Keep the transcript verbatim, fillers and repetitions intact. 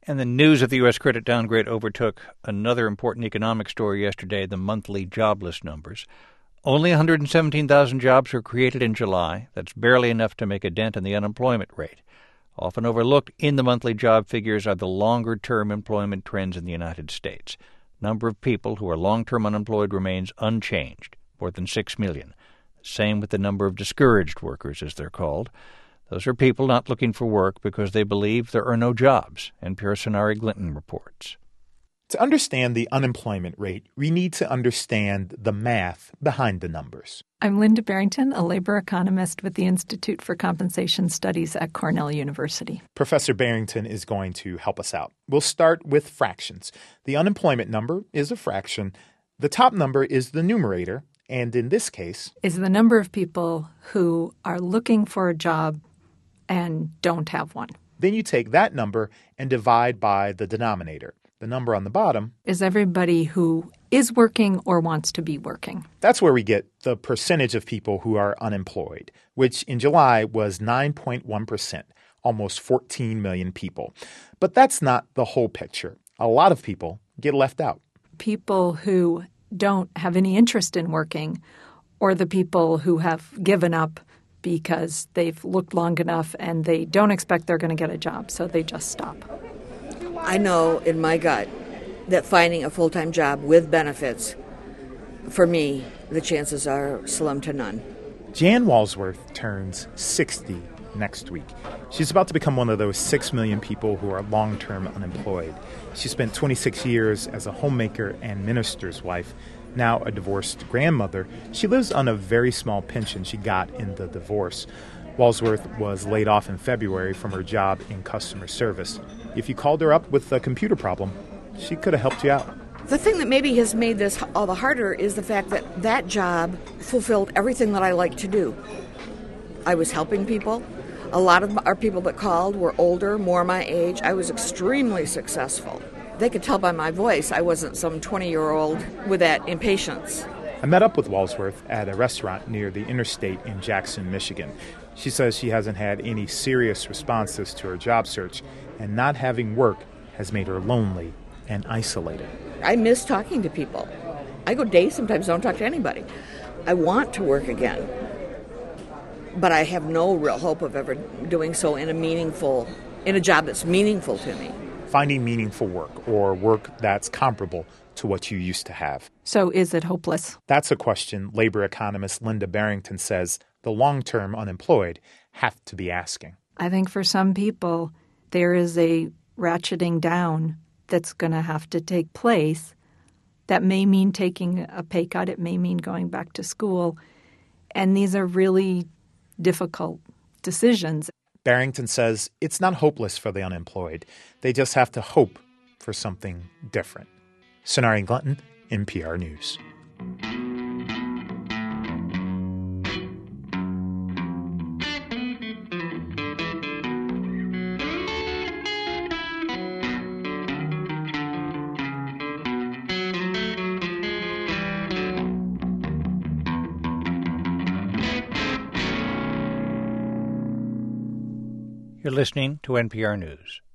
And the news of the U S credit downgrade overtook another important economic story yesterday, the monthly jobless numbers. Only one hundred seventeen thousand jobs were created in July. That's barely enough to make a dent in the unemployment rate. Often overlooked in the monthly job figures are the longer-term employment trends in the United States. Number of people who are long-term unemployed remains unchanged, more than six million. Same with the number of discouraged workers, as they're called. Those are people not looking for work because they believe there are no jobs, N P R's Sonari Glinton reports. To understand the unemployment rate, we need to understand the math behind the numbers. I'm Linda Barrington, a labor economist with the Institute for Compensation Studies at Cornell University. Professor Barrington is going to help us out. We'll start with fractions. The unemployment number is a fraction. The top number is the numerator, and in this case, is the number of people who are looking for a job and don't have one. Then you take that number and divide by the denominator. The number on the bottom is everybody who is working or wants to be working. That's where we get the percentage of people who are unemployed, which in July was nine point one percent, almost fourteen million people. But that's not the whole picture. A lot of people get left out. People who don't have any interest in working, or the people who have given up because they've looked long enough and they don't expect they're going to get a job, so they just stop. I know in my gut that finding a full-time job with benefits, for me, the chances are slim to none. Jan Walsworth turns sixty next week. She's about to become one of those six million people who are long-term unemployed. She spent twenty-six years as a homemaker and minister's wife. Now a divorced grandmother, she lives on a very small pension she got in the divorce. Walsworth was laid off in February from her job in customer service. If you called her up with a computer problem, she could have helped you out. The thing that maybe has made this all the harder is the fact that that job fulfilled everything that I like to do. I was helping people. A lot of our people that called were older, more my age. I was extremely successful. They could tell by my voice I wasn't some twenty-year-old with that impatience. I met up with Walsworth at a restaurant near the interstate in Jackson, Michigan. She says she hasn't had any serious responses to her job search, and not having work has made her lonely and isolated. I miss talking to people. I go days sometimes, don't talk to anybody. I want to work again, but I have no real hope of ever doing so in a meaningful, in a job that's meaningful to me. Finding meaningful work, or work that's comparable to what you used to have. So is it hopeless? That's a question labor economist Linda Barrington says the long-term unemployed have to be asking. I think for some people, there is a ratcheting down that's going to have to take place. That may mean taking a pay cut. It may mean going back to school. And these are really difficult decisions. Barrington says it's not hopeless for the unemployed. They just have to hope for something different. Sonari Glinton, N P R News. You're listening to N P R News.